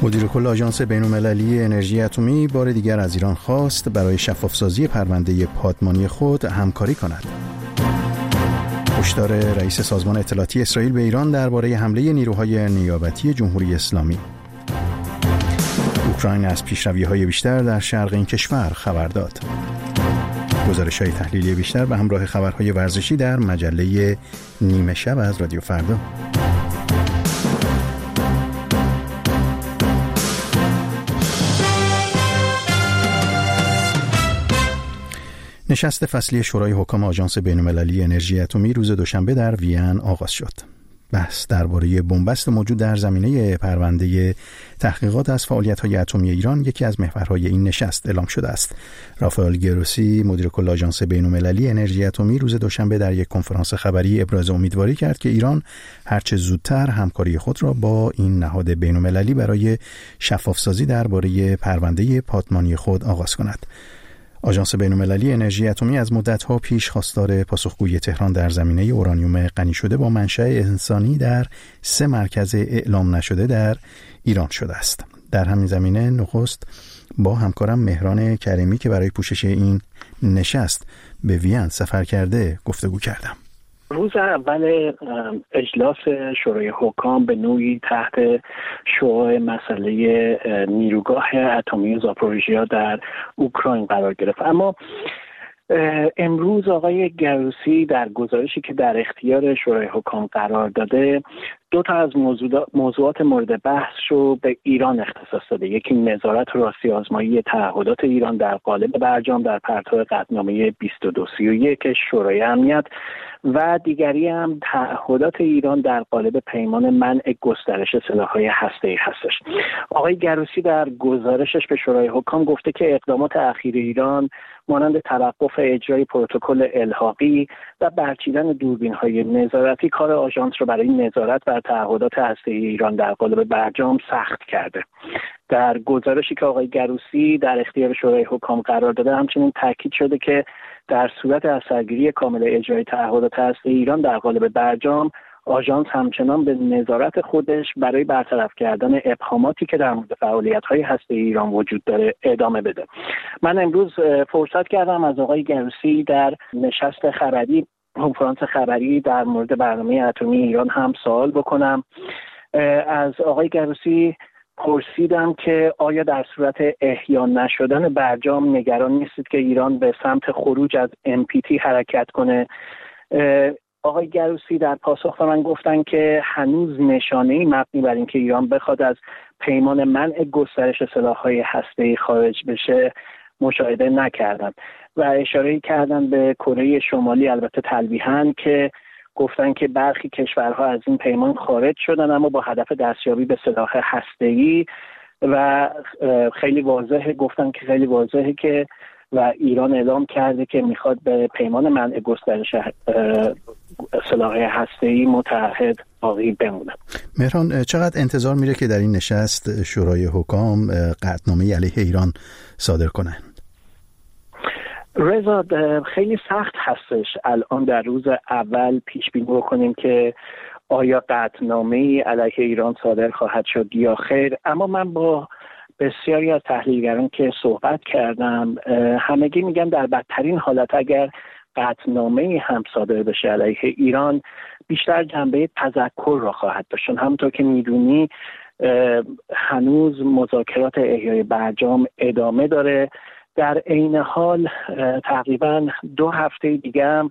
مدیر کل آژانس بین‌المللی انرژی اتمی بار دیگر از ایران خواست برای شفاف‌سازی پرونده پادمانی خود همکاری کند. هشدار رئیس سازمان اطلاعاتی اسرائیل به ایران درباره حمله نیروهای نیابتی جمهوری اسلامی. اوکراین از پیشروی‌های بیشتر در شرق این کشور خبر داد. گزارش‌های تحلیلی بیشتر به همراه خبرهای ورزشی در مجله نیمه شب از رادیو فردا. نشست فصلی شورای حکام آژانس بین‌المللی انرژی اتمی روز دوشنبه در وین آغاز شد. بحث درباره بنبست موجود در زمینه پرونده تحقیقات از فعالیت‌های اتمی ایران یکی از محورهای این نشست اعلام شده است. رافائل گروسی مدیر کل آژانس بین‌المللی انرژی اتمی روز دوشنبه در یک کنفرانس خبری ابراز امیدواری کرد که ایران هرچه زودتر همکاری خود را با این نهاد بین‌المللی برای شفاف‌سازی درباره پرونده پادمانی خود آغاز کند. آژانس بین‌المللی انرژی اتمی از مدت‌ها پیش خواستار پاسخگویی تهران در زمینه اورانیوم غنی شده با منشأ انسانی در 3 مرکز اعلام نشده در ایران شده است. در همین زمینه نخست با همکارم مهران کریمی که برای پوشش این نشست به وین سفر کرده گفتگو کردم. روز اول اجلاس شورای حکام به نوعی تحت شعاع مسئله نیروگاه اتمی زاپوریژیا در اوکراین قرار گرفت، اما امروز آقای گروسی در گزارشی که در اختیار شورای حکام قرار داده 2 تا از موضوعات مورد بحث رو به ایران اختصاص داده. یکی نظارت راستی آزمایی تعهدات ایران در قالب برجام در پرتو قطعنامه 2231 شورای امنیت و دیگری هم تعهدات ایران در قالب پیمان منع گسترش سلاح‌های هسته‌ای هستش. آقای گروسی در گزارشش به شورای حکام گفته که اقدامات اخیر ایران مانند توقف اجرای پروتکل الحاقی و برچیدن دوربین‌های نظارتی کار آژانس را برای نظارت بر تعهدات هسته‌ای ایران در قالب برجام سخت کرده. در گزارشی که آقای گروسی در اختیار شورای حکام قرار داده همچنین تاکید شده که در صورت اثرگیری کامل اجرای تعهدات هسته‌ای ایران در قالب برجام آژانس همچنان به نظارت خودش برای برطرف کردن ابهاماتی که در مورد فعالیت‌های هسته‌ای ایران وجود داره ادامه بده. من امروز فرصت کردم از آقای گروسی در نشست خبری کنفرانس خبری در مورد برنامه اتمی ایران هم سوال بکنم. از آقای گروسی پرسیدم که آیا در صورت احیا نشدن برجام نگران نیستید که ایران به سمت خروج از NPT حرکت کنه؟ آقای گروسی در پاسخ به من گفتن که هنوز نشانه‌ای مبنی بر اینکه ایران بخواد از پیمان منع گسترش سلاح‌های هسته‌ای خارج بشه مشاهده نکردن و اشاره کردن به کره شمالی، البته تلویحاً، که گفتن که برخی کشورها از این پیمان خارج شدن اما با هدف دستیابی به سلاح هسته‌ای و خیلی واضحه که و ایران اعلام کرده که میخواد به پیمان منع گسترش سلاح هسته‌ای متعهد باقی بمونه. مهران، چقدر انتظار میره که در این نشست شورای حکام قطعنامه علیه ایران صادر کنند؟ رضا، خیلی سخت هستش الان در روز اول پیش بینی بکنیم که آیا قطعنامه علیه ایران صادر خواهد شد یا خیر، اما من با بسیاری از تحلیلگران که صحبت کردم همگی میگن در بدترین حالت اگر قطعنامه هم صادر بشه علیه ایران بیشتر جنبه تذکر را خواهد داشت. همونطور که میدونی هنوز مذاکرات احیای برجام ادامه داره. در عین حال تقریبا 2 هفته دیگه هم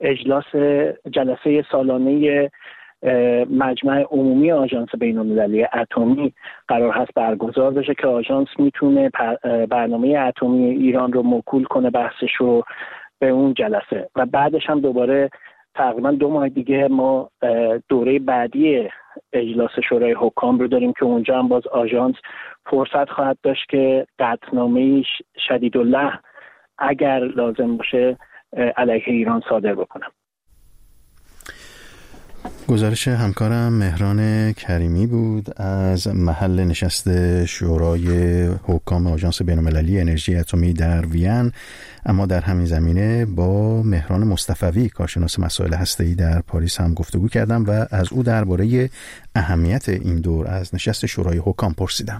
جلسه سالانه مجمع عمومی آژانس بین‌المللی اتمی قرار هست برگزار بشه که آژانس میتونه برنامه اتمی ایران رو موکول کنه بحثش رو به اون جلسه و بعدش هم دوباره تقریبا 2 ماه دیگه ما دوره بعدی اجلاس شورای حکام رو داریم که اونجا هم باز آژانس فرصت خواهد داشت که قطعنامه شدیدالله اگر لازم باشه علیه ایران صادر بکنم. گزارش همکارم مهران کریمی بود از محل نشست شورای حکام آژانس بین‌المللی انرژی اتمی در وین. اما در همین زمینه با مهران مصطفوی کارشناس مسائل هسته‌ای در پاریس هم گفتگو کردم و از او درباره اهمیت این دور از نشست شورای حکام پرسیدم.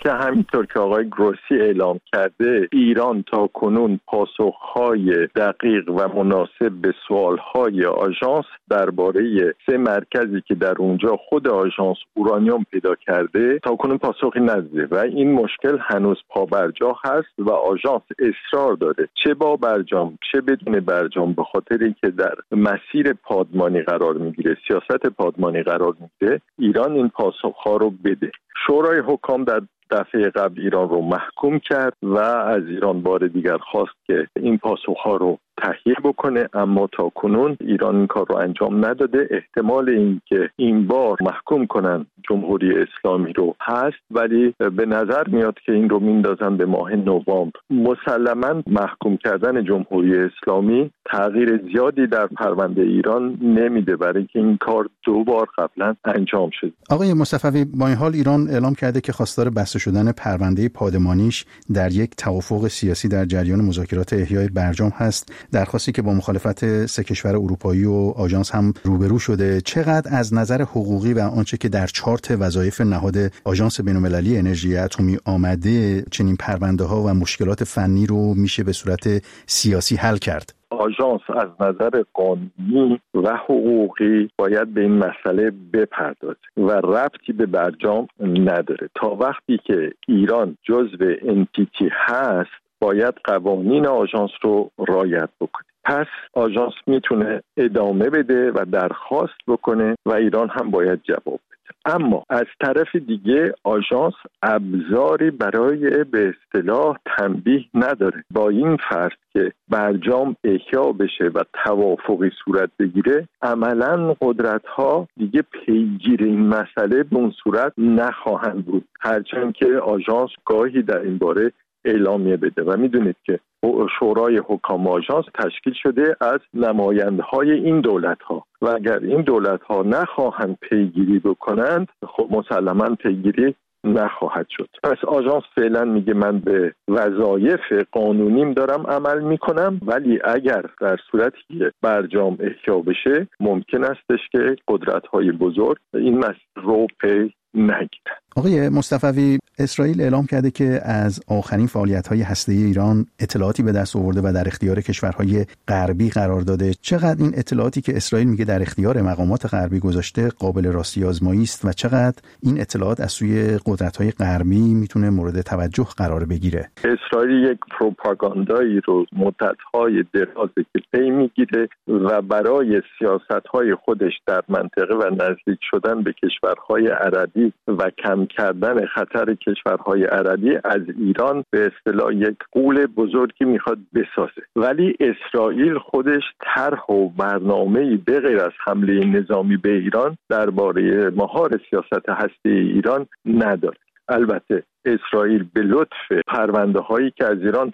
که همینطور که آقای گروسی اعلام کرده ایران تا کنون پاسخهای دقیق و مناسب به سوالهای آژانس درباره 3 مرکزی که در اونجا خود آژانس اورانیوم پیدا کرده تا کنون پاسخی نداده و این مشکل هنوز پابرجا هست و آژانس اصرار داره چه با برجام چه بدون برجام به خاطری که در مسیر پادمانی قرار میگیره، سیاست پادمانی قرار میگیره، ایران این پاسخها رو بده. شورای حکام در دفعه قبل ایران رو محکوم کرد و از ایران بار دیگر خواست که این پاسخها رو تهیه بکنه، اما تا کنون ایران این کار رو انجام نداده. احتمال این که این بار محکوم کنن جمهوری اسلامی رو هست، ولی به نظر میاد که این رو میندازن به ماه نوامبر. مسلماً محکوم کردن جمهوری اسلامی تغییر زیادی در پرونده ایران نمیده، برای اینکه این کار 2 بار قبلا انجام شد. آقای مصطفوی، با این حال ایران اعلام کرده که خواستار بسته شدن پرونده پادمانیش در یک توافق سیاسی در جریان مذاکرات احیای برجام هست، درخواستی که با مخالفت 3 کشور اروپایی و آژانس هم روبرو شده. چقدر از نظر حقوقی و آنچه که در چارت وظایف نهاد آژانس بین‌المللی انرژی اتمی آمده چنین پرونده‌ها و مشکلات فنی رو میشه به صورت سیاسی حل کرد؟ آژانس از نظر قانونی و حقوقی باید به این مسئله بپردازه و ربطی به برجام نداره. تا وقتی که ایران جزو NPT هست باید قوانین آژانس رو رعایت بکنه. پس آژانس میتونه ادامه بده و درخواست بکنه و ایران هم باید جواب بده. اما از طرف دیگه آژانس ابزاری برای به اصطلاح تنبیه نداره. با این فرض که برجام احیا بشه و توافقی صورت بگیره، عملاً قدرت‌ها دیگه پیگیر این مسئله به اون صورت نخواهند بود، هرچند که آژانس گاهی در این باره اعلامیه بده. و میدونید که شورای حکام آژانس تشکیل شده از نماینده‌های این دولت‌ها و اگر این دولت‌ها نخواهند پیگیری بکنند، خب مسلماً پیگیری نخواهد شد. پس آژانس فعلا میگه من به وظایف قانونیم دارم عمل میکنم، ولی اگر در صورتی که برجام احیا بشه ممکن استش که قدرت‌های بزرگ این مسئله رو پی نگیرن. آقای مصطفوی، اسرائیل اعلام کرده که از آخرین فعالیت‌های هسته‌ای ایران اطلاعاتی به دست آورده و در اختیار کشورهای غربی قرار داده. چقدر این اطلاعاتی که اسرائیل میگه در اختیار مقامات غربی گذاشته قابل راستی آزمایی است و چقدر این اطلاعات از سوی قدرت‌های غربی میتونه مورد توجه قرار بگیره؟ اسرائیل یک پروپاگاندایی رو مدت‌های درازی که پی میگیره و برای سیاست‌های خودش در منطقه و نزدیک شدن به کشورهای عربی و کم کردن خطر کشورهای عربی از ایران به اصطلاح یک غول بزرگی میخواد بسازه. ولی اسرائیل خودش طرح و برنامه‌ای به غیر از حمله نظامی به ایران درباره مهار سیاست هسته‌ای ایران نداره. البته اسرائیل به لطف پرونده هایی که از ایران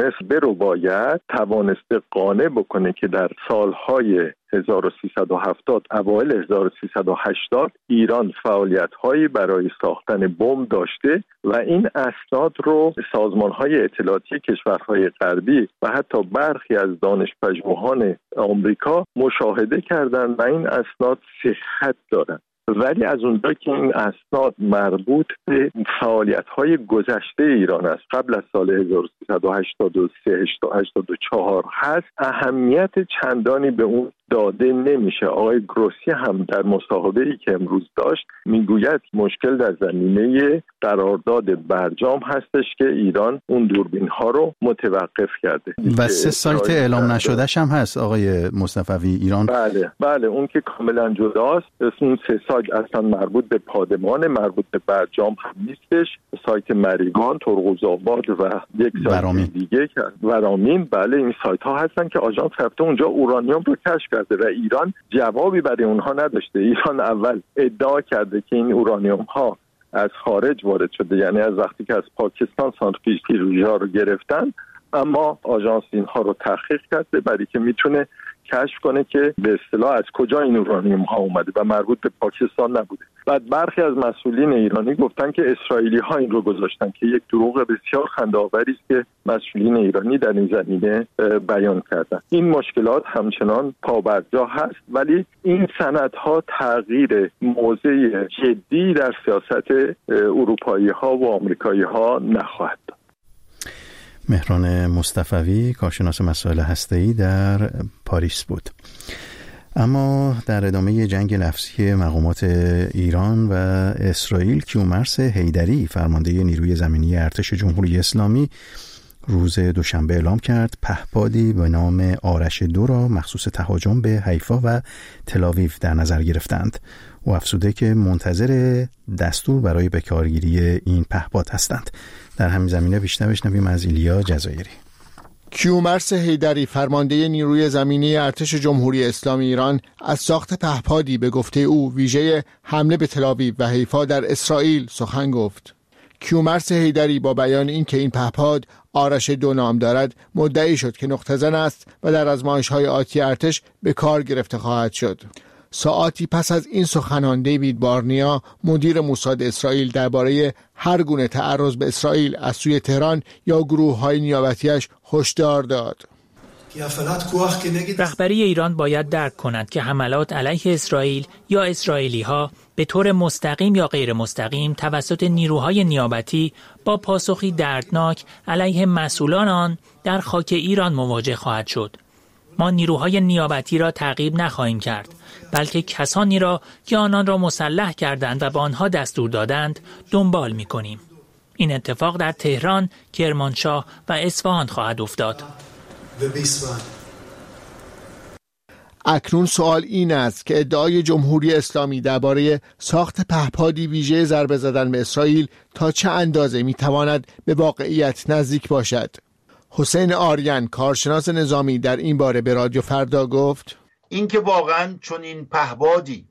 توانسته قانع بکنه که در سالهای 1370 اوایل 1380 ایران فعالیت هایی برای ساختن بمب داشته و این اسناد رو سازمان های اطلاعاتی کشورهای غربی و حتی برخی از دانشپژوهان آمریکا مشاهده کردند و این اسناد صحت دارند. ولی از اونجا که این اسناد مربوط به فعالیت‌های گذشته ایران است، قبل از سال 1383-84 هست، اهمیت چندانی به اون داده نمیشه. آقای گروسی هم در مصاحبه‌ای که امروز داشت میگوید مشکل در زمینه قرارداد برجام هستش که ایران اون دوربین‌ها رو متوقف کرده و 3 سایت اعلام نشدهش هم هست آقای مصطفی ایران. بله اون که کاملا جداست. اون 3 سایت اصلا مربوط به پادمان، مربوط به برجام هم نیستش. سایت مریگان، ترقوزآباد و یک سایت دیگه که ورامین، بله این سایت ها هستن که آژانس رفته اونجا اورانیوم رو کشف کرده و ایران جوابی برای اونها نداشته. ایران اول ادعا کرده که این اورانیوم ها از خارج وارد شده، یعنی از وقتی که از پاکستان سانتریفیوژها رو گرفتن، اما آژانس اینها رو تحقیق کرده برای که میتونه کشف کنه که به اصطلاح از کجا این اورانیوم ها اومده و مربوط به پاکستان نبوده. بعد برخی از مسئولین ایرانی گفتن که اسرائیلی ها این رو گذاشتن که یک دروغ بسیار خنده‌آوری است که مسئولین ایرانی در این زمینه بیان کردن. این مشکلات همچنان پابرجا هست، ولی این سندها تغییر موضع جدی در سیاست اروپایی ها و آمریکایی ها نخواهد داد. مهران مصطفوی، کارشناس مسائل هسته‌ای در پاریس بود. اما در ادامه جنگ لفظی مقامات ایران و اسرائیل، کیومرث حیدری، فرمانده نیروی زمینی ارتش جمهوری اسلامی، روز دوشنبه اعلام کرد پهپادی به نام آرش 2 را مخصوص تهاجم به حیفا و تل‌آویو در نظر گرفتند. او افزوده که منتظر دستور برای بکارگیری این پهپاد هستند. در همین زمینه بیشتر بشنویم از ایلیا جزایری. کیومرث حیدری، فرمانده نیروی زمینی ارتش جمهوری اسلامی ایران، از ساخت پهپادی به گفته او ویژه حمله به تل‌آویو و حیفا در اسرائیل سخن گفت. کیومرث حیدری با بیان این که این پهپاد آرش 2 نام دارد مدعی شد که نقطه‌زن است و در آزمایش‌های آتی ارتش به کار گرفته خواهد شد. ساعاتی پس از این سخنان دیوید بارنیا، مدیر موساد اسرائیل، درباره هر گونه تعرض به اسرائیل از سوی تهران یا گروه‌های نیابتی‌اش هشدار داد. رهبری ایران باید درک کند که حملات علیه اسرائیل یا اسرائیلی‌ها به طور مستقیم یا غیر مستقیم توسط نیروهای نیابتی با پاسخی دردناک علیه مسئولان آن در خاک ایران مواجه خواهد شد. ما نیروهای نیابتی را تعقیب نخواهیم کرد، بلکه کسانی را که آنان را مسلح کردند و به آنها دستور دادند دنبال می‌کنیم. این اتفاق در تهران، کرمانشاه و اصفهان خواهد افتاد. اکنون سوال این است که ادعای جمهوری اسلامی درباره ساخت پهپادی ویژه ضربه زدن به اسرائیل تا چه اندازه میتواند به واقعیت نزدیک باشد. حسین آریان، کارشناس نظامی، در این باره به رادیو فردا گفت: اینکه واقعا چون این پهپادی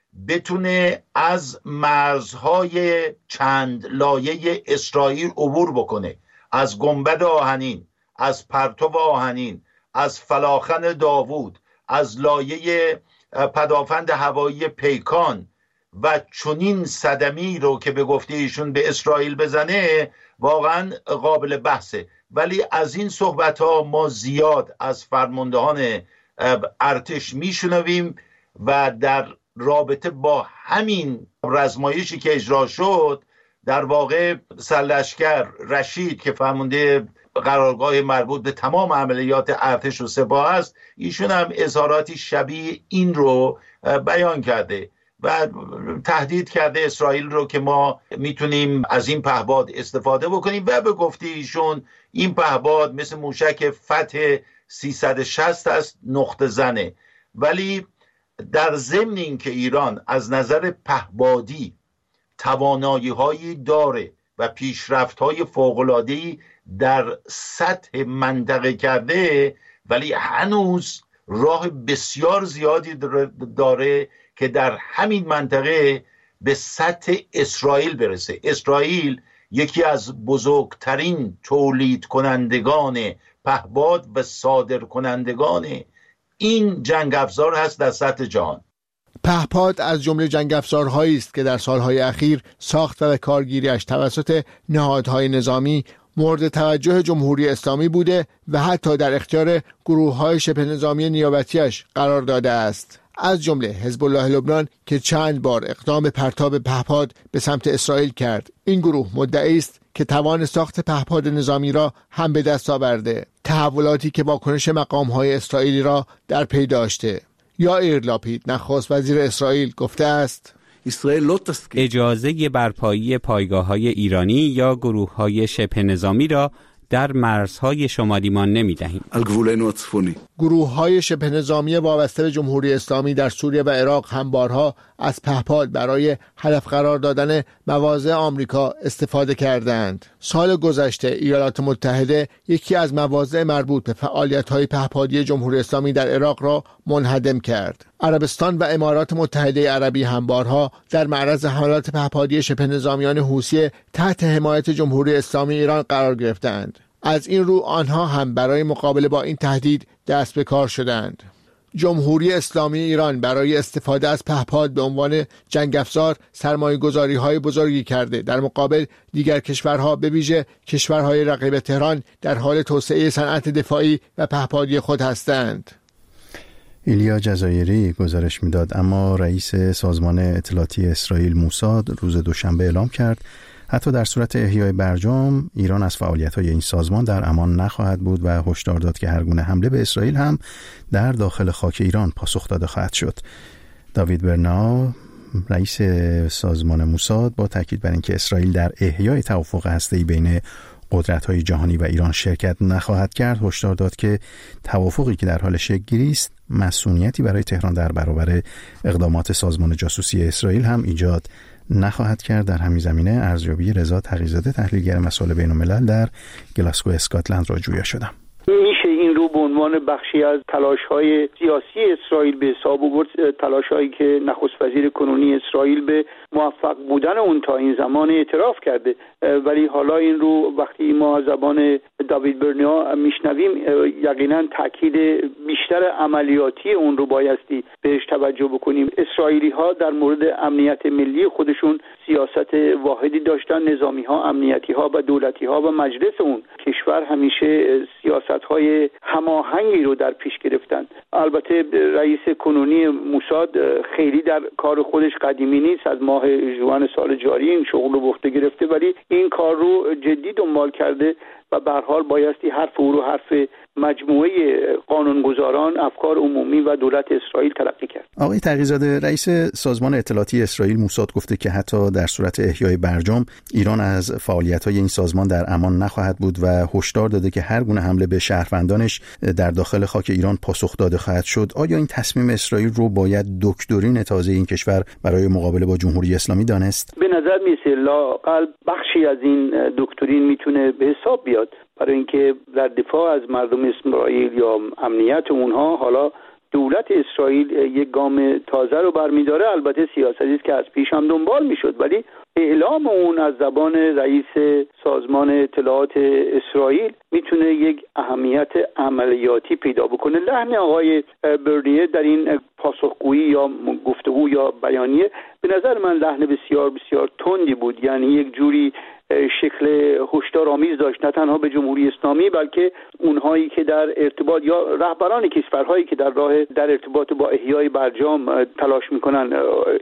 بتونه از مرزهای چند لایه اسرائیل عبور بکنه، از گنبد آهنین، از پرتو آهنین، از فلاخن داوود، از لایه پدافند هوایی پیکان و چنین صدمی رو که به گفته ایشون به اسرائیل بزنه، واقعا قابل بحثه. ولی از این صحبت ها ما زیاد از فرماندهان ارتش میشنویم و در رابطه با همین رزمایشی که اجرا شد، در واقع سرلشکر رشید که فرمانده قرارگاه مربوط به تمام عملیات ارتش و سپاه است، ایشون هم اظهاراتی شبیه این رو بیان کرده و تهدید کرده اسرائیل رو که ما میتونیم از این پهپاد استفاده بکنیم و به گفته ایشون این پهپاد مثل موشک فتح 360 است، نقطه زنه. ولی در ضمن این که ایران از نظر پهپادی توانایی‌هایی داره و پیشرفت‌های فوق‌العاده‌ای در سطح منطقه کرده، ولی هنوز راه بسیار زیادی داره که در همین منطقه به سطح اسرائیل برسه. اسرائیل یکی از بزرگترین تولید کنندگان پهپاد و صادر کنندگان این جنگ افزار هست در سطح جهان. پهپاد از جمله جنگ افزارهایی است که در سالهای اخیر ساخت و کارگیریش توسط نهادهای نظامی مورد توجه جمهوری اسلامی بوده و حتی در اختیار گروه‌های شبه نظامی نیابتیش قرار داده است، از جمله حزب الله لبنان که چند بار اقدام به پرتاب پهپاد به سمت اسرائیل کرد. این گروه مدعی است که توان ساخت پهپاد نظامی را هم به دست آورده، تحولاتی که واکنش مقام‌های اسرائیلی را در پی داشته. یائیر لاپید، نخست وزیر اسرائیل، گفته است: اجازه برپایی پایگاه‌های ایرانی یا گروه‌های شبه نظامی را در مرزهای شمالی ما نمی‌دهیم. گروه‌های شبه نظامی وابسته به جمهوری اسلامی در سوریه و عراق هم بارها از پهپاد برای هدف قرار دادن مواضع آمریکا استفاده کردند. سال گذشته ایالات متحده یکی از مواضع مربوط به فعالیت‌های پهپادی جمهوری اسلامی در عراق را منهدم کرد. عربستان و امارات متحده عربی هم بارها در معرض حملات پهپادی شبه نظامیان حوثی تحت حمایت جمهوری اسلامی ایران قرار گرفتند. از این رو آنها هم برای مقابله با این تهدید دست به کار شدند. جمهوری اسلامی ایران برای استفاده از پهپاد به عنوان جنگ افزار سرمایه‌گذاری‌های بزرگی کرده. در مقابل دیگر کشورها به ویژه کشورهای رقیب تهران در حال توسعه صنعت دفاعی و پهپادی خود هستند. ایلیا جزایری گزارش میداد. اما رئیس سازمان اطلاعاتی اسرائیل موساد روز دوشنبه اعلام کرد حتی در صورت احیای برجام ایران از فعالیت‌های این سازمان در امان نخواهد بود و هشدار داد که هر گونه حمله به اسرائیل هم در داخل خاک ایران پاسخ داده خواهد شد. داوید برنا رئیس سازمان موساد با تاکید بر اینکه اسرائیل در احیای توافق هسته‌ای بین قدرت‌های جهانی و ایران شرکت نخواهد کرد، هشدار داد که توافقی که در حال شکل‌گیری است مسئولیتی برای تهران در برابر اقدامات سازمان جاسوسی اسرائیل هم ایجاد نخواهد کرد. در همین زمینه ارزیابی رضا تقی‌زاده تحلیلگر مسائل بین‌الملل در گلاسگو اسکاتلند را جویا شدم. میشه این رو به عنوان بخشی از تلاش‌های سیاسی اسرائیل به حساب آورد، تلاش‌هایی که نخست وزیر کنونی اسرائیل به موفق بودن اون تا این زمان اعتراف کرده، ولی حالا این رو وقتی ما از زبان داوید برنا میشنویم یقینا تاکید بیشتر عملیاتی اون رو بایستی بهش توجه بکنیم. اسرائیلی‌ها در مورد امنیت ملی خودشون سیاست واحدی داشتن، نظامی‌ها، امنیتی‌ها و دولتی‌ها و مجلس اون کشور همیشه سیاست‌های هماهنگی رو در پیش گرفتن. البته رئیس کنونی موساد خیلی در کار خودش قدیمی نیست، از ماه ژوئن سال جاری این شغل رو به عهده گرفته، ولی این کار رو جدی دنبال کرده و به هر حال بایستی حرف او رو حرف مجموعه قانونگذاران، افکار عمومی و دولت اسرائیل تلقی کرد. آقای تقی‌زاده، رئیس سازمان اطلاعاتی اسرائیل موساد گفته که حتی در صورت احیای برجام ایران از فعالیت‌های این سازمان در امان نخواهد بود و هشدار داده که هر گونه حمله به شهروندانش در داخل خاک ایران پاسخ داده خواهد شد. آیا این تصمیم اسرائیل رو باید دکترین تازه این کشور برای مقابله با جمهوری اسلامی دانست؟ به نظر میسه لااقل بخشی از این دکترین میتونه به حساب بیاد، برای اینکه در دفاع از مردم اسرائیل یا امنیت اونها حالا دولت اسرائیل یک گام تازه رو برمی‌داره. البته سیاستی است که از پیش هم دنبال میشد، ولی اعلام اون از زبان رئیس سازمان اطلاعات اسرائیل میتونه یک اهمیت عملیاتی پیدا بکنه. لحن آقای برنیه در این پاسخگویی یا گفتگو یا بیانیه به نظر من لحن بسیار بسیار تندی بود، یعنی یک جوری شکل هشدارآمیز داشت، نه تنها به جمهوری اسلامی بلکه اونهایی که در ارتباط یا رهبران کشورهایی که در ارتباط با احیای برجام تلاش میکنن.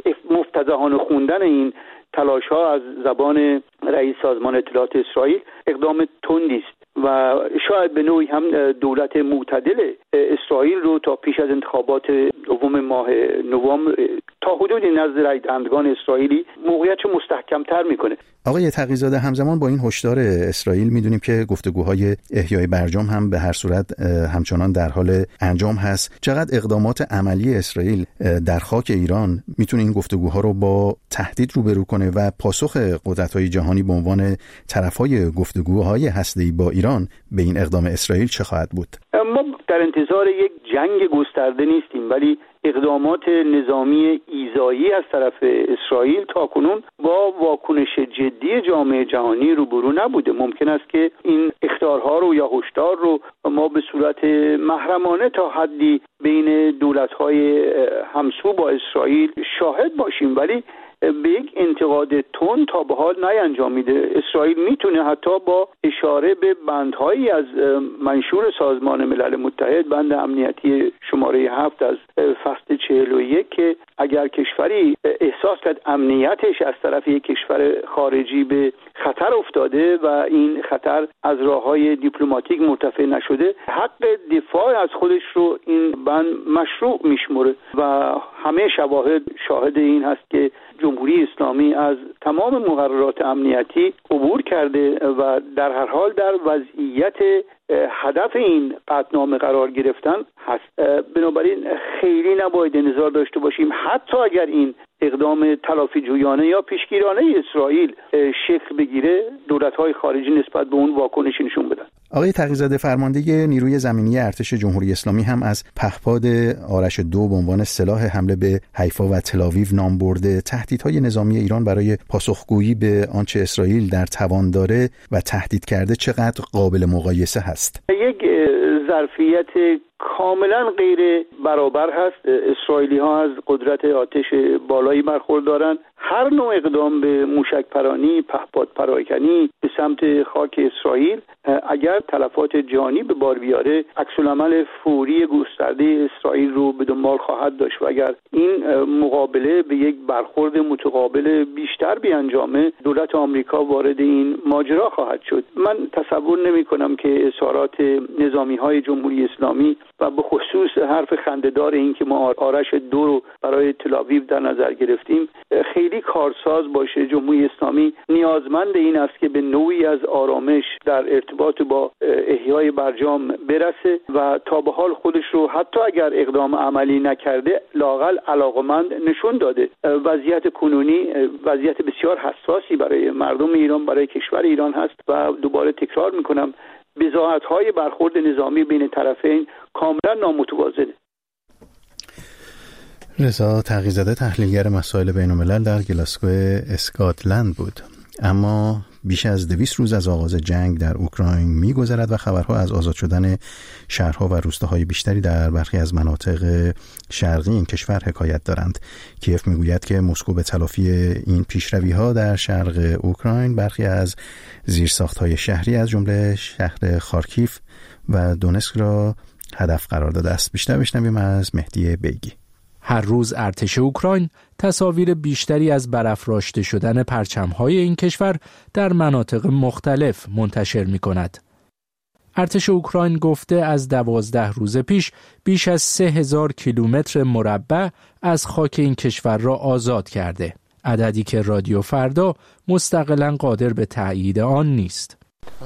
مفتضحانه خوندن این تلاش ها از زبان رئیس سازمان اطلاعات اسرائیل اقدام تندی است و شاید به نوعی هم دولت معتدل اسرائیل رو تا پیش از انتخابات دوم ماه نوامبر تا حدودی نزد رای دهندگان اسرائیلی موقعیت مستحکم‌تر میکنه. آقای تقی‌زاده، همزمان با این هشدار اسرائیل میدونیم که گفتگوهای احیای برجام هم به هر صورت همچنان در حال انجام هست. چقدر اقدامات عملی اسرائیل در خاک ایران میتونه این گفتگوها رو با تهدید روبرو کنه و پاسخ قدرت‌های جهانی به عنوان طرفای گفتگوهای هسته‌ای با ایران به این اقدام اسرائیل چه خواهد بود؟ ما در انتظار یک جنگ گسترده نیستیم، ولی اقدامات نظامی ایذایی از طرف اسرائیل تاکنون با واکنش جدی جامعه جهانی روبرو نبوده. ممکن است که این اخطارها رو یا هشدار رو ما به صورت محرمانه تا حدی بین دولت‌های همسو با اسرائیل شاهد باشیم، ولی به یک انتقاد تند تا به حال نینجامیده. اسرائیل میتونه حتی با اشاره به بندهایی از منشور سازمان ملل متحد، بند امنیتی شماره 7 از فصل 41، که اگر کشوری احساس کرد امنیتش از طرف یک کشور خارجی به خطر افتاده و این خطر از راه‌های دیپلماتیک مرتفع نشده، حق دفاع از خودش رو این بند مشروع میشمره و همه شواهد شاهد این هست که جمهوری اسلامی از تمام مقررات امنیتی عبور کرده و در هر حال در وضعیت هدف این قطعنامه قرار گرفتن هست. بنابراین خیلی نباید انتظار داشته باشیم حتی اگر این اقدام تلافی جویانه یا پیشگیرانه اسرائیل شکل بگیره دولت‌های خارجی نسبت به اون واکنشی نشون بدن. آقای تقی‌زاده، فرمانده نیروی زمینی ارتش جمهوری اسلامی هم از پهپاد آرش 2 به عنوان سلاح حمله به حیفا و تل‌آویو نام برده. تهدیدهای نظامی ایران برای پاسخگویی به آنچه اسرائیل در توان داره و تهدید کرده چقدر قابل مقایسه هست؟ یک ظرفیت کاملا غیر برابر هست. اسرائیلی ها از قدرت آتش بالایی برخوردارند. هر نوع اقدام به موشک پرانی، پهپاد پراکنی به سمت خاک اسرائیل اگر تلفات جانی به بار بیاره، عکس‌العمل فوری گسترده اسرائیل رو به دنبال خواهد داشت و اگر این مقابله به یک برخورد متقابل بیشتر بیانجامه، دولت آمریکا وارد این ماجرا خواهد شد. من تصور نمی کنم که اظهارات نظامی های جمهوری اسلامی و به خصوص حرف خنده‌دار این که ما آرش 2 رو برای تل‌آویو در نظر گرفتیم خیلی کارساز باشه. جمهوری اسلامی نیازمند این است که به نوعی از آرامش در ارتباط با احیای برجام برسه و تا به حال خودش رو حتی اگر اقدام عملی نکرده لااقل علاقمند نشون داده. وضعیت کنونی وضعیت بسیار حساسی برای مردم ایران، برای کشور ایران هست و دوباره تکرار میکنم بضاعت‌های برخورد نظامی بین طرفین کاملا نامتوازنه. رضا تقی‌زاده تحلیلگر مسائل بین‌الملل در گلاسگو اسکاتلند بود. اما بیش از 200 روز از آغاز جنگ در اوکراین می‌گذرد و خبرها از آزاد شدن شهرها و روستاهای بیشتری در برخی از مناطق شرقی این کشور حکایت دارند. کیف می‌گوید که مسکو به تلافی این پیشروی‌ها در شرق اوکراین برخی از زیرساخت‌های شهری از جمله شهر خارکیف و دونسک را هدف قرار داده است. بیشتر بشنویم از مهدی بیگی. هر روز ارتش اوکراین تصاویر بیشتری از برافراشته شدن پرچم‌های این کشور در مناطق مختلف منتشر می‌کند. ارتش اوکراین گفته از 12 روز پیش بیش از 3000 کیلومتر مربع از خاک این کشور را آزاد کرده. عددی که رادیو فردا مستقلاً قادر به تأیید آن نیست.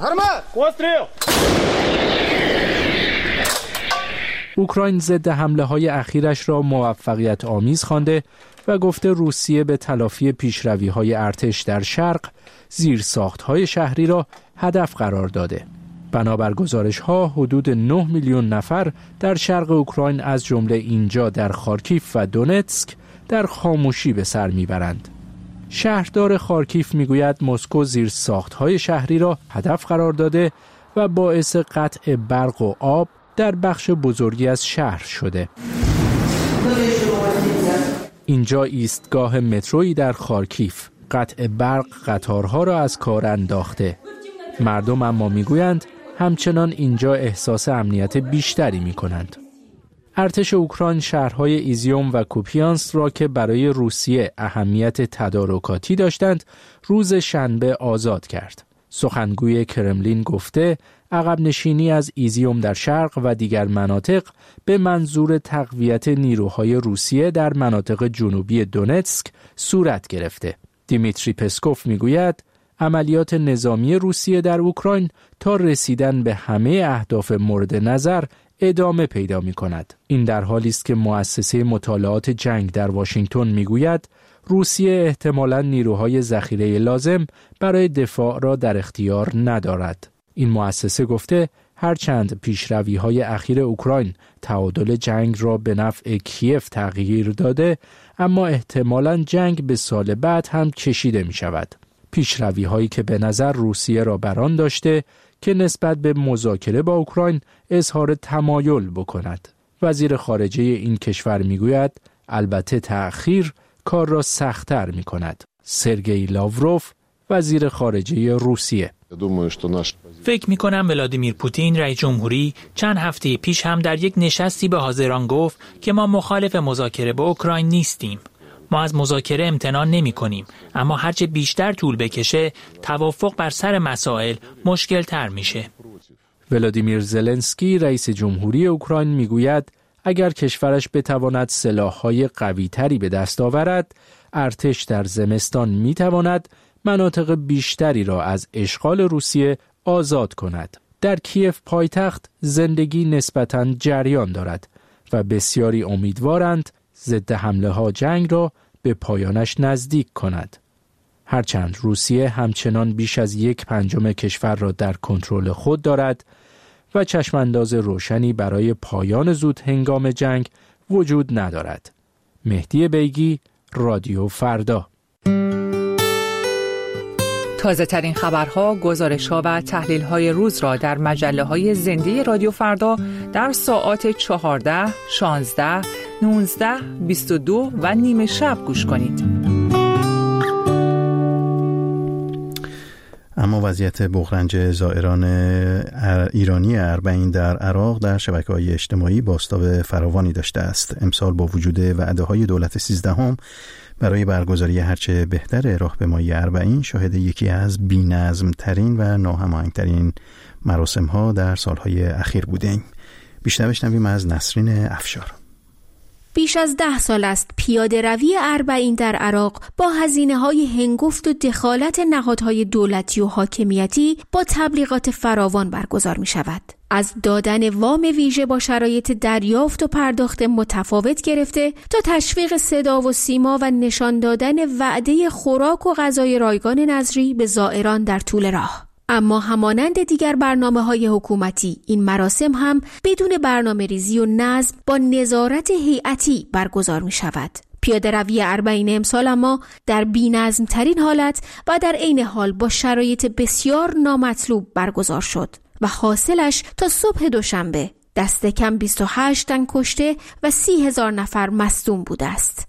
اوکراین ضد حمله‌های اخیرش را موفقیت آمیز خوانده و گفته روسیه به تلافی پیشروی‌های ارتش در شرق زیرساخت‌های شهری را هدف قرار داده. بنابر گزارش‌ها حدود 9 میلیون نفر در شرق اوکراین از جمله اینجا در خارکیف و دونتسک در خاموشی به سر میبرند. شهردار خارکیف میگوید مسکو زیرساخت‌های شهری را هدف قرار داده و باعث قطع برق و آب در بخش بزرگی از شهر شده. اینجا ایستگاه مترویی در خارکیف. قطع برق قطارها را از کار انداخته. مردم اما میگویند همچنان اینجا احساس امنیت بیشتری میکنند. ارتش اوکراین شهرهای ایزیوم و کوپیانسک را که برای روسیه اهمیت تدارکاتی داشتند روز شنبه آزاد کرد. سخنگوی کرملین گفته عقب نشینی از ایزیوم در شرق و دیگر مناطق به منظور تقویت نیروهای روسیه در مناطق جنوبی دونتسک صورت گرفته. دیمیتری پسکوف میگوید عملیات نظامی روسیه در اوکراین تا رسیدن به همه اهداف مورد نظر ادامه پیدا می کند. این در حالی است که مؤسسه مطالعات جنگ در واشنگتن میگوید روسیه احتمالاً نیروهای ذخیره لازم برای دفاع را در اختیار ندارد. این مؤسسه گفته هرچند پیشروی‌های اخیر اوکراین تعادل جنگ را به نفع کیف تغییر داده، اما احتمالاً جنگ به سال بعد هم کشیده می شود. پیشروی‌هایی که به نظر روسیه را بران داشته که نسبت به مذاکره با اوکراین اظهار تمایل بکند. وزیر خارجه این کشور میگوید البته تأخیر کار را سخت‌تر می‌کند. سرگئی لاوروف وزیر خارجه روسیه: فکر می‌کنم ولادیمیر پوتین رئیس جمهوری چند هفته پیش هم در یک نشستی به حاضران گفت که ما مخالف مذاکره با اوکراین نیستیم. ما از مذاکره امتناع نمی‌کنیم، اما هرچه بیشتر طول بکشه توافق بر سر مسائل مشکل‌تر میشه. ولادیمیر زلنسکی رئیس جمهوری اوکراین میگوید اگر کشورش بتواند سلاح‌های قوی‌تری به دست آورد، ارتش در زمستان میتواند مناطق بیشتری را از اشغال روسیه آزاد کند. در کیف پایتخت زندگی نسبتاً جریان دارد و بسیاری امیدوارند ضد حمله ها جنگ را به پایانش نزدیک کند. هرچند روسیه همچنان بیش از 1/5 کشور را در کنترل خود دارد و چشمانداز روشنی برای پایان زود هنگام جنگ وجود ندارد. مهدی بیگی، رادیو فردا. تازه ترین خبرها، گزارش‌ها و تحلیل‌های روز را در مجله‌های زنده رادیو فردا در ساعات 14، 16، 19، 22 و نیم شب گوش کنید. اما وضعیت بغرنج زائران ایرانی اربعین در عراق در شبکه‌های اجتماعی بازتاب فراوانی داشته است. امسال با وجود وعده‌های دولت 13 برای برگزاری هرچه بهتر راهپیمایی اربعین شاهد یکی از بی‌نظم‌ترین و ناهماهنگ‌ترین مراسم‌ها در سالهای اخیر بودیم. بیشتر بشنویم از نسرین افشار. بیش از 10 سال است پیاده روی اربعین در عراق با هزینه‌های هنگفت و دخالت نهادهای دولتی و حاکمیتی با تبلیغات فراوان برگزار می‌شود. از دادن وام ویژه با شرایط دریافت و پرداخت متفاوت گرفته تا تشویق صدا و سیما و نشان دادن وعده خوراک و غذای رایگان نظری به زائران در طول راه. اما همانند دیگر برنامه‌های حکومتی این مراسم هم بدون برنامه‌ریزی و نظم با نظارت هیئتی برگزار می‌شود. پیاده روی اربعین امسال اما در بی‌نظم‌ترین حالت و در عین حال با شرایط بسیار نامطلوب برگزار شد و حاصلش تا صبح دوشنبه دست کم 28 تن کشته و 30,000 نفر مصدوم بوده است.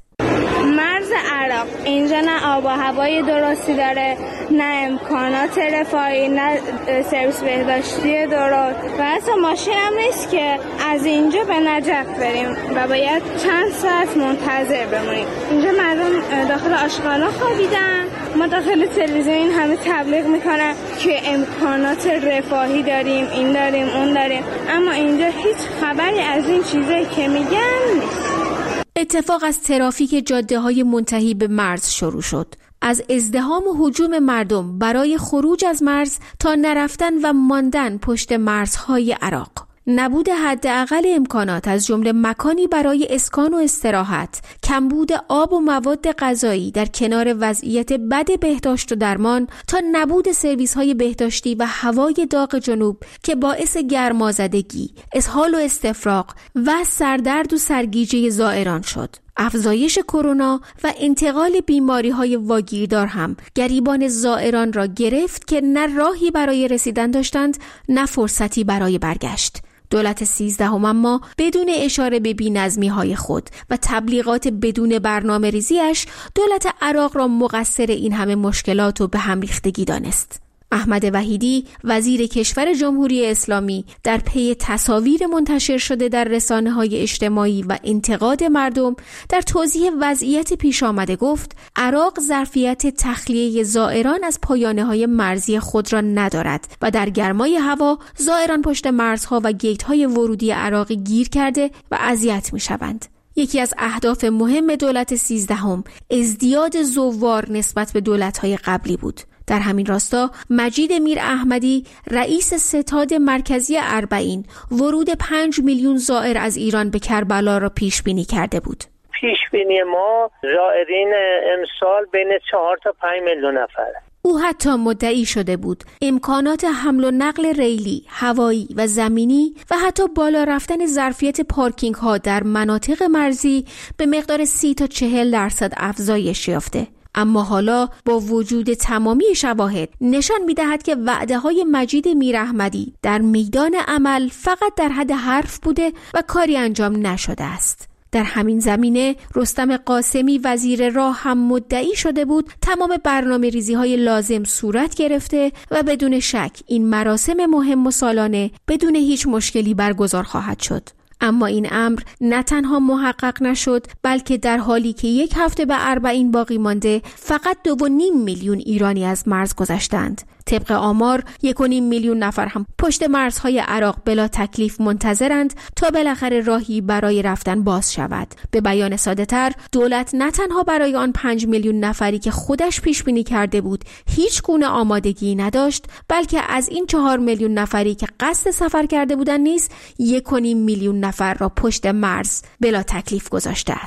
مرز عراق اینجا نه آب و هوای درستی داره، نه امکانات رفاهی، نه سرویس بهداشتی درست و حتی ماشین هم نیست که از اینجا به نجف بریم و باید چند ساعت منتظر بمونیم. اینجا مردم داخل آشغالا خوابیدن، ما داخل تلویزیون این همه تبلیغ میکنن که امکانات رفاهی داریم، این داریم، اون داریم، اما اینجا هیچ خبری از این چیزایی که میگن نیست. اتفاق از ترافیک جاده‌های منتهی به مرز شروع شد. از ازدحام و هجوم مردم برای خروج از مرز تا نرفتن و ماندن پشت مرزهای عراق. نبود حداقل امکانات از جمله مکانی برای اسکان و استراحت، کمبود آب و مواد غذایی در کنار وضعیت بد بهداشت و درمان تا نبود سرویس‌های بهداشتی و هوای داغ جنوب که باعث گرمازدگی، اسهال و استفراغ و سردرد و سرگیجه زائران شد. افزایش کرونا و انتقال بیماری‌های واگیردار هم گریبان زائران را گرفت که نه راهی برای رسیدن داشتند نه فرصتی برای برگشت. دولت 13 اما بدون اشاره به بی‌نظمی‌های خود و تبلیغات بدون برنامه‌ریزی‌اش دولت عراق را مقصر این همه مشکلات و به هم ریختگی دانست. احمد وحیدی وزیر کشور جمهوری اسلامی در پی تصاویر منتشر شده در رسانه‌های اجتماعی و انتقاد مردم در توضیح وضعیت پیش آمده گفت عراق ظرفیت تخلیه زائران از پایانه‌های مرزی خود را ندارد و در گرمای هوا زائران پشت مرزها و گیت‌های ورودی عراق گیر کرده و اذیت می‌شوند. یکی از اهداف مهم دولت 13 ازدیاد زوار نسبت به دولت‌های قبلی بود. در همین راستا مجید میر احمدی رئیس ستاد مرکزی اربعین ورود 5 میلیون زائر از ایران به کربلا را پیش بینی کرده بود. پیش بینی ما زائرین امسال بین 4 تا 5 میلیون نفره. او حتی مدعی شده بود امکانات حمل و نقل ریلی، هوایی و زمینی و حتی بالا رفتن ظرفیت پارکینگ ها در مناطق مرزی به مقدار 30 تا 40% افزایش یافته. اما حالا با وجود تمامی شواهد نشان می‌دهد که وعده‌های مجید میر احمدی در میدان عمل فقط در حد حرف بوده و کاری انجام نشده است. در همین زمینه رستم قاسمی وزیر راه هم مدعی شده بود تمام برنامه‌ریزی‌های لازم صورت گرفته و بدون شک این مراسم مهم و سالانه بدون هیچ مشکلی برگزار خواهد شد. اما این امر نه تنها محقق نشد بلکه در حالی که 1 هفته به اربعین باقی مانده فقط 2.5 میلیون ایرانی از مرز گذشتند. طبق آمار 1.5 میلیون نفر هم پشت مرزهای عراق بلا تکلیف منتظرند تا بالاخره راهی برای رفتن باز شود. به بیان ساده تر دولت نه تنها برای آن 5 میلیون نفری که خودش پیش بینی کرده بود هیچ گونه آمادگی نداشت، بلکه از این 4 میلیون نفری که قصد سفر کرده بودند نیز 1.5 میلیون نفر را پشت مرز بلا تکلیف گذاشته است.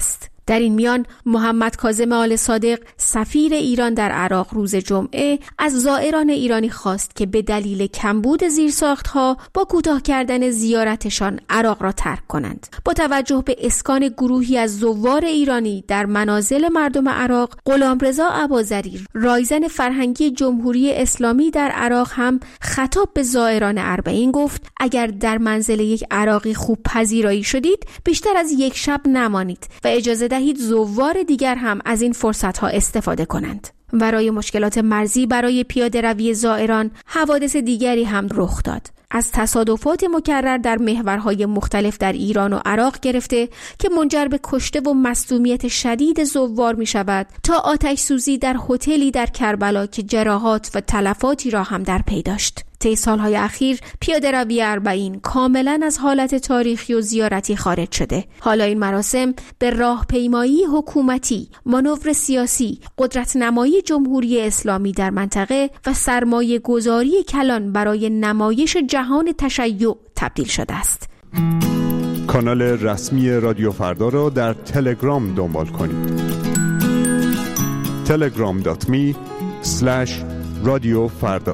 در این میان محمد کاظم آل صادق سفیر ایران در عراق روز جمعه از زائران ایرانی خواست که به دلیل کمبود زیرساخت‌ها با کوتاه کردن زیارتشان عراق را ترک کنند. با توجه به اسکان گروهی از زوار ایرانی در منازل مردم عراق، غلامرضا اباظری رایزن فرهنگی جمهوری اسلامی در عراق هم خطاب به زائران اربعین گفت اگر در منزل یک عراقی خوب پذیرایی شدید بیشتر از یک شب نمانید و اجازه دهید زوار دیگر هم از این فرصت‌ها استفاده کنند. برای مشکلات مرزی برای پیاده روی زائران حوادث دیگری هم رخ داد. از تصادفات مکرر در محورهای مختلف در ایران و عراق گرفته که منجر به کشته و مصدومیت شدید زوار می شود تا آتش سوزی در هتلی در کربلا که جراحات و تلفاتی را هم در پی داشت. طی سالهای اخیر پیاده روی اربعین کاملا از حالت تاریخی و زیارتی خارج شده. حالا این مراسم به راهپیمایی حکومتی، مانور سیاسی، قدرت نمایی جمهوری اسلامی در منطقه و سرمایه گذاری کلان برای نمایش جهان تشیع تبدیل شده است. کانال رسمی رادیو فردا را در تلگرام دنبال کنید. telegram.me/radiofarda.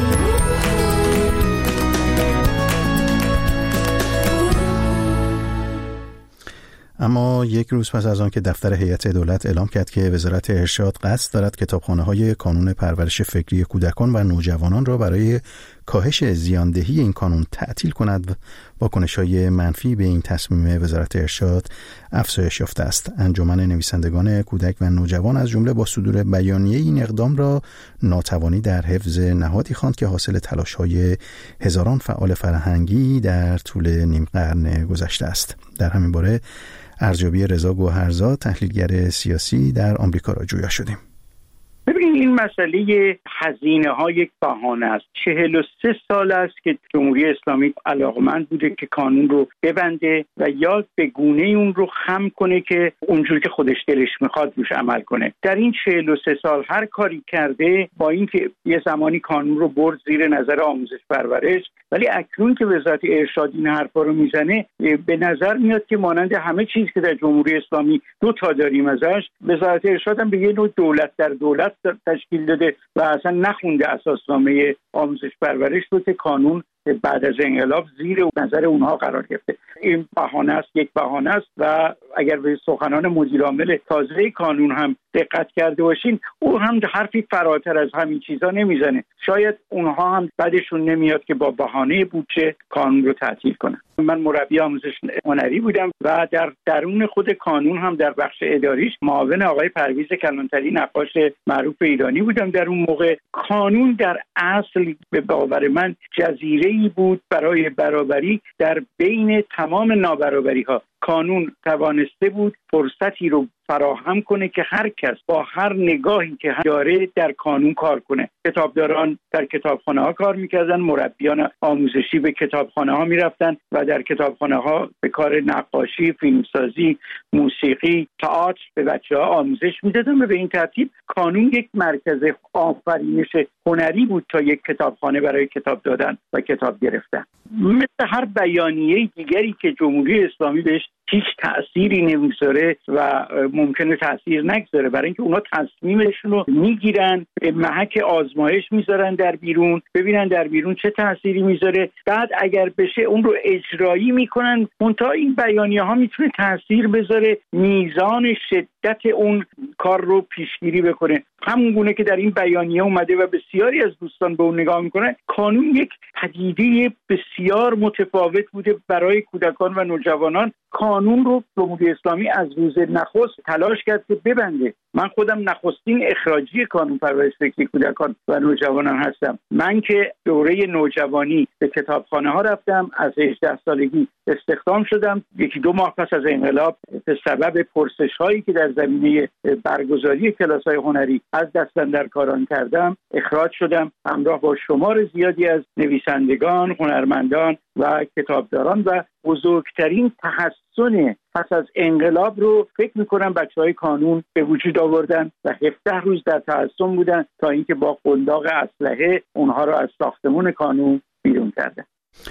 اما یک روز پس از آن که دفتر هیئت دولت اعلام کرد که وزارت ارشاد قصد دارد کتابخانه‌های کانون پرورش فکری کودکان و نوجوانان را برای کاهش زیاندهی این کانون تعطیل کند، واکنش‌های منفی به این تصمیم وزارت ارشاد افزایش یافته است. انجمن نویسندگان کودک و نوجوان از جمله با صدور بیانیه این اقدام را ناتوانی در حفظ نهادی خواند که حاصل تلاش‌های هزاران فعال فرهنگی در طول نیم قرن گذشته است. در همین باره ارجابی رضا گوهرزاد، تحلیلگر سیاسی در آمریکا را جویا شدیم. ببینید این مسئله هزینه ها یک بهانه است. 43 سال است که جمهوری اسلامی علاقمند بوده که کانون رو ببنده و یا به گونه اون رو خم کنه که اونجوری که خودش دلش میخواد روش عمل کنه. در این 43 سال هر کاری کرده، با اینکه یه زمانی کانون رو برد زیر نظر آموزش پرورش، ولی اکنون که وزارت ارشاد این حرفا رو میزنه به نظر میاد که مانند همه چیز که در جمهوری اسلامی دو تا داریم ازش، وزارت ارشاد هم به یه نوع دولت در دولت تشکیل داده و اصلا نخونده اساسنامه آموزش پرورش رو که کانون بعد از انقلاب زیر نظر اونها قرار گرفته. این بهانه است، یک بهانه است و اگر به سخنان مدیر عامل تازه کانون هم دقت کرده باشین، او هم حرفی فراتر از همین چیزا نمیزنه. شاید اونها هم بعدشون نمیاد که با بهانه بودجه کانون رو تعطیل کنن. من مربی آموزش هنری بودم و در درون خود کانون هم در بخش اداریش معاون آقای پرویز کلانتری نقاش معروف ایرانی بودم. در اون موقع کانون در اصل به باور من جزیره‌ای بود برای برابری در بین تمام نابرابری‌ها. کانون توانسته بود فرصتی رو فراهم کنه که هر کس با هر نگاهی که داره در کانون کار کنه. کتابداران در کتابخانه ها کار میکردن، مربیان آموزشی به کتابخانه ها میرفتن و در کتابخانه ها به کار نقاشی، فیلمسازی، موسیقی، تئاتر به بچه‌ها آموزش میدادن و به این ترتیب کانون یک مرکز آفرینش هنری بود تا یک کتابخانه برای کتاب دادن و کتاب گرفتن. مثل هر بیانیه دیگری که جمهوری اسلامی بهش هیچ تأثیری نمیذاره و ممکنه تأثیر نگذاره، برای اینکه اونا تصمیمشون رو میگیرن، به محک آزمایش میذارن در بیرون، ببینن در بیرون چه تأثیری میذاره، بعد اگر بشه اون رو اجرایی میکنن. منتها این بیانیه ها میتونه تأثیر بذاره، میزان شدت اون کار رو پیشگیری بکنه. همون گونه که در این بیانیه اومده و بسیاری از دوستان به اون نگاه میکنن، کانون یک پدیده بسیار متفاوت بوده برای کودکان و نوجوانان. کانون رو جمهوری اسلامی از روز نخست تلاش کرد که ببنده. من خودم نخستین اخراجی کانون پرورش فکری کودکان و نوجوانان هستم. من که دوره نوجوانی به کتابخانه ها رفتم، از 18 سالگی استخدام شدم. 1-2 ماه پس از انقلاب به سبب پرسش هایی که در زمینه برگزاری کلاس های هنری از دست اندرکاران کردم اخراج شدم، همراه با شمار زیادی از نویسندگان، هنرمندان و کتابداران. و بزرگترین تحسن پس از انقلاب رو فکر میکنم بچه‌های کانون به وجود آوردن و 17 روز در تحسن بودن تا اینکه با قنداق اسلحه اونها رو از ساختمون کانون بیرون کردن.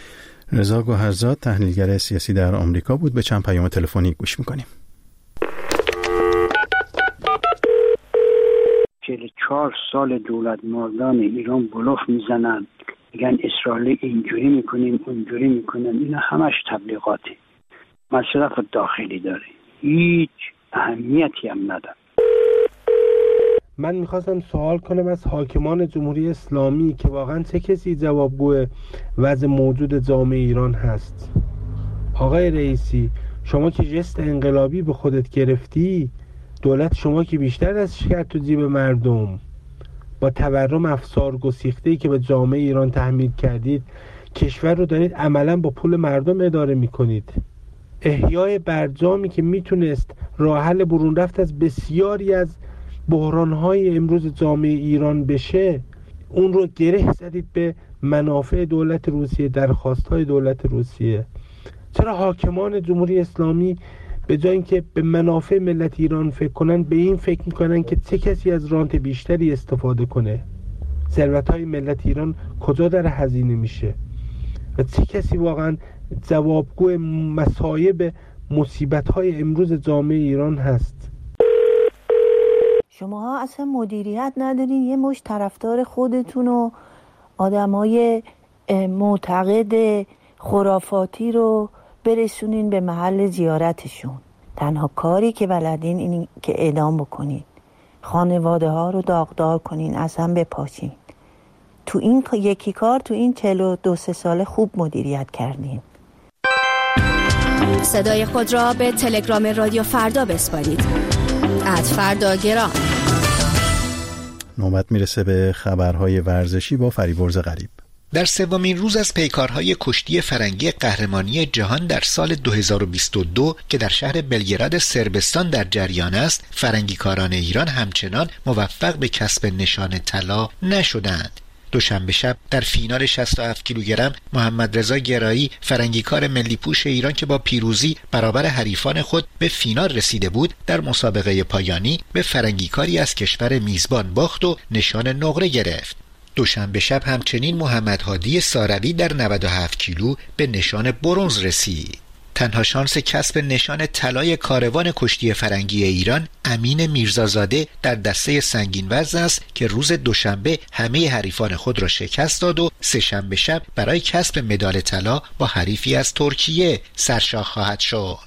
رضا گوهرزاد، تحلیلگر سیاسی در آمریکا بود. به چند پیام تلفنی گوش میکنیم. 44 سال دولت مردان ایران بلوف میزنن، میگن اسرائیل اینجوری میکنیم اونجوری میکنن. اینا همش تبلیغاتی، مصرف داخلی داره، هیچ اهمیتی هم نداره. من میخواستم سوال کنم از حاکمان جمهوری اسلامی که واقعا چه کسی جوابگو وضع موجود جامعه ایران هست. آقای رئیسی، شما که جست انقلابی به خودت گرفتی، دولت شما که بیشتر از کرد تو جیب مردم، با تورم افسار گسیخته‌ای که به جامعه ایران تحمیل کردید، کشور رو دارید عملا با پول مردم اداره میکنید. احیای برجامی که میتونست راه حل برون رفت از بسیاری از بحران‌های امروز جامعه ایران بشه، اون رو گره زدید به منافع دولت روسیه، درخواست‌های دولت روسیه. چرا حاکمان جمهوری اسلامی به جای اینکه به منافع ملت ایران فکر کنن، به این فکر میکنن که چه کسی از رانت بیشتری استفاده کنه؟ ثروت‌های ملت ایران کجا داره هزینه میشه و چه کسی واقعا جوابگو مصایب مصیبت‌های امروز جامعه ایران هست؟ شماها اصلا مدیریت ندارین، یه مشت طرفدار خودتون و آدمای معتقد خرافاتی رو برسونین به محل زیارتشون. تنها کاری که بلدین این که اعدام بکنین، خانواده ها رو داغدار کنین، از هم بپاشین. تو این یکی کار تو این 42 ساله خوب مدیریت کردین. صدای خود را به تلگرام رادیو فردا بسپارید. @فرداگرام. نوبت میرسه به خبرهای ورزشی با فریبرز غریب. در سومین روز از پیکارهای کشتی فرنگی قهرمانی جهان در سال 2022 که در شهر بلگراد صربستان در جریان است، فرنگیکاران ایران همچنان موفق به کسب نشان طلا نشدند. دوشنبه شب در فینال 67 کیلوگرم محمد رضا گرایی، فرنگیکار ملی پوش ایران که با پیروزی برابر حریفان خود به فینال رسیده بود، در مسابقه پایانی به فرنگیکاری از کشور میزبان باخت و نشان نقره گرفت. دوشنبه شب همچنین محمد هادی ساروی در 97 کیلو به نشان برنز رسید. تنها شانس کسب نشان طلای کاروان کشتی فرنگی ایران امین میرزازاده در دسته سنگین وزن است که روز دوشنبه همه حریفان خود را شکست داد و سه‌شنبه شب برای کسب مدال طلا با حریفی از ترکیه سرشاخ خواهد شد.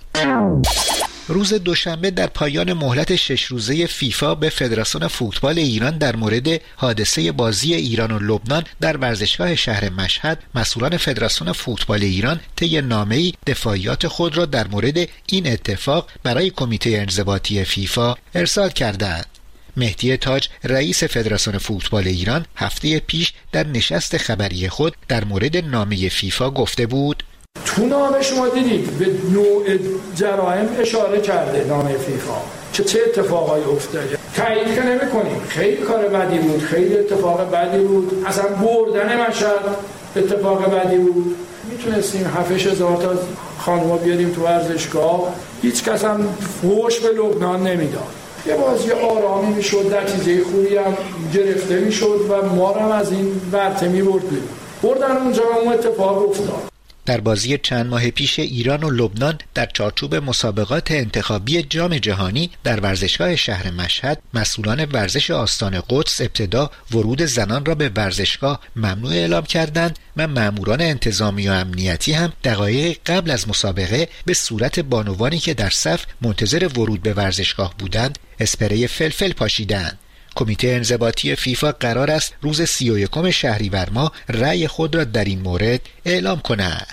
روز دوشنبه در پایان مهلت 6 روزه فیفا به فدراسیون فوتبال ایران در مورد حادثه بازی ایران و لبنان در ورزشگاه شهر مشهد، مسئولان فدراسیون فوتبال ایران طی نامه‌ای دفاعیات خود را در مورد این اتفاق برای کمیته انضباطی فیفا ارسال کردند. مهدی تاج رئیس فدراسیون فوتبال ایران هفته پیش در نشست خبری خود در مورد نامه فیفا گفته بود: تو نامه شما دیدید به نوع جرایم اشاره کرده نامه فیفا که چه اتفاقایی افتاده. تایید که نمی‌کنیم، خیلی کار بدی بود، خیلی اتفاق بدی بود، اصلا بردن مشهد اتفاق بدی بود. میتونستیم 7,000 تا خانوما بیاریم تو ورزشگاه، هیچ کس هم فوش به لبنان نمیداد. یه بازی آرامی میشد، نتیجه خوبی هم گرفته میشد و ما هم از این ورطه میبردیم. بردن اونجا هم اتفاق افتاد. در بازی چند ماه پیش ایران و لبنان در چارچوب مسابقات انتخابی جام جهانی در ورزشگاه شهر مشهد، مسئولان ورزش آستان قدس ابتدا ورود زنان را به ورزشگاه ممنوع اعلام کردند و ماموران انتظامی و امنیتی هم دقایق قبل از مسابقه به صورت بانوانی که در صف منتظر ورود به ورزشگاه بودند اسپری فلفل پاشیدند. کمیته انضباطی فیفا قرار است روز 31 شهریور ماه رأی خود را در این مورد اعلام کند.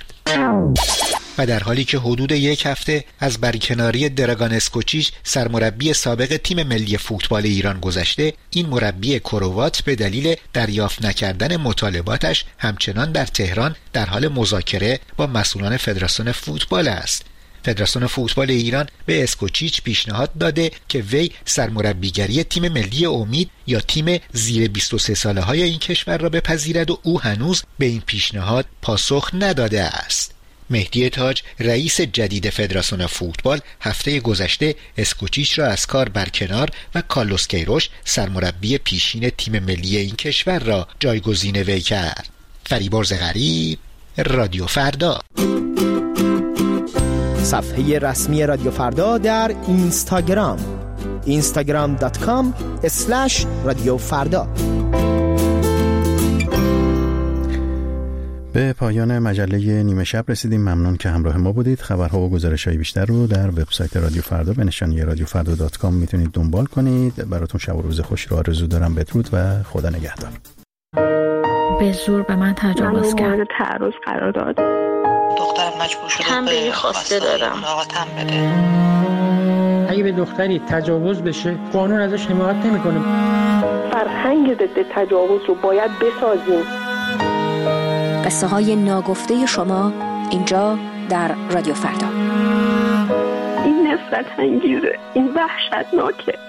و در حالی که حدود یک هفته از برکناری دراگان اسکوچیچ سرمربی سابق تیم ملی فوتبال ایران گذشته، این مربی کروات به دلیل دریافت نکردن مطالباتش همچنان در تهران در حال مذاکره با مسئولان فدراسیون فوتبال است. فدراسیون فوتبال ایران به اسکوچیچ پیشنهاد داده که وی سرمربیگری تیم ملی امید یا تیم زیر 23 ساله های این کشور را بپذیرد و او هنوز به این پیشنهاد پاسخ نداده است. مهدی تاج رئیس جدید فدراسیون فوتبال هفته گذشته اسکوچیچ را از کار برکنار و کارلوس کیروش سرمربی پیشین تیم ملی این کشور را جایگزین وی کرد. فریبرز غریب، رادیو فردا. صفحه رسمی رادیو فردا در اینستاگرام instagram.com/رادیوفردا. به پایان مجله نیمه شب رسیدیم. ممنون که همراه ما بودید. خبرها و گزارش‌های بیشتر رو در وبسایت رادیو فردا به نشانی radiofrda.com میتونید دنبال کنید. براتون شب و روز خوش رو آرزو دارم. بدرود و خدا نگهدار. به زور به من تجاوز کرد. مورد تعرض قرار داد. دخترم مجبور شده به خواسته دادم. ملاقاتم بده. اگه به دختری تجاوز بشه قانون ازش حمایت نمیکنه. فرهنگ ضد تجاوز رو باید بسازیم. قصه های ناگفته شما اینجا در رادیو فردا. این نفرت انگیزه، این وحشتناکه.